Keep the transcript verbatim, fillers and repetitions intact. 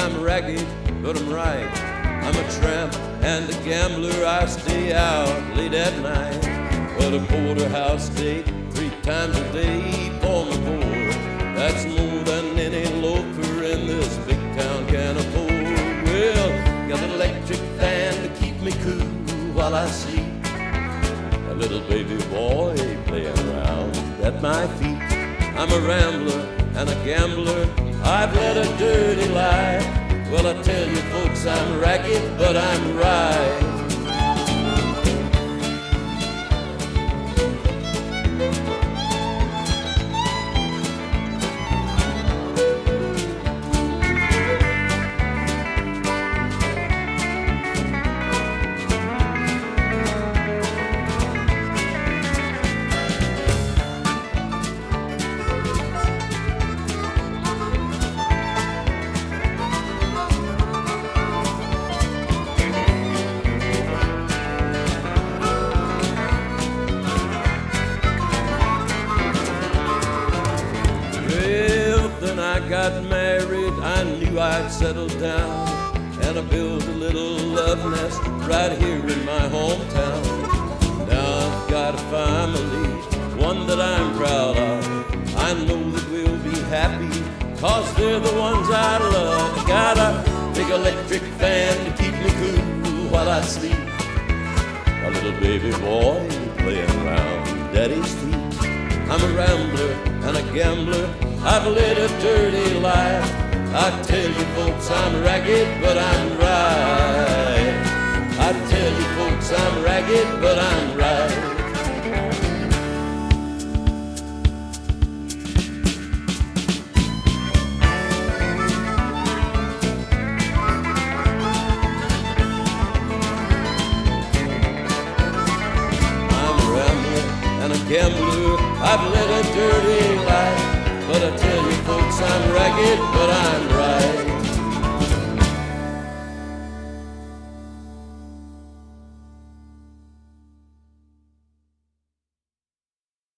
I'm ragged, but I'm right. I'm a tramp and a gambler, I stay out late at night. But a porterhouse steak three times a day for my board, that's more than any loafer in this big town can afford. Well, got an electric fan to keep me cool while I sleep, a little baby boy playing around at my feet. I'm a rambler and a gambler, I've led a dirty life. Well, I tell you folks, I'm ragged, but I'm right. I got married, I knew I'd settle down, and I built a little love nest right here in my hometown. Now I've got a family, one that I'm proud of. I know that we'll be happy, cause they're the ones I love. I got a big electric fan to keep me cool while I sleep, a little baby boy playing around daddy's feet. I'm a rambler and a gambler, I've led a dirty life. I tell you folks, I'm ragged, but I'm right. I tell you folks, I'm ragged, but I'm right. I'm a rambler and a gambler, I've led a dirty life. But I tell you folks, I'm ragged, but I'm right.